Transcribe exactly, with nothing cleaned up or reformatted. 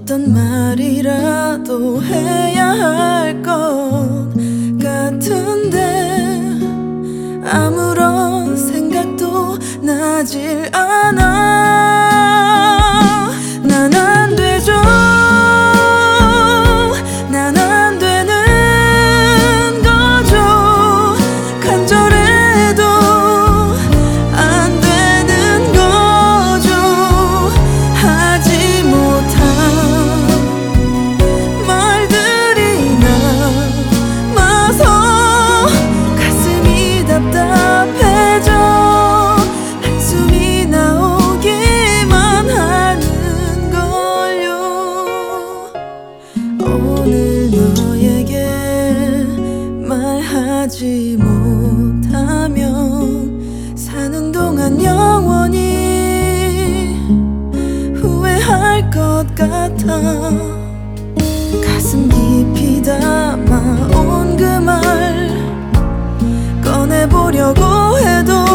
어떤 말이라도 해야 할 것 같은데 아무런 생각도 나질 않아. 난 안 되죠. 난 안 되는 거죠. 간절해도 안 되는 거죠. 하지 못한 말들이 남아서 가슴이 답답해져. 한숨이 나오기만 하는걸요. 오늘 너에게 말하지 못하면 사는 동안 영원히 후회할 것 같아. 가슴 깊이 담아온 그 말 꺼내보려고 해도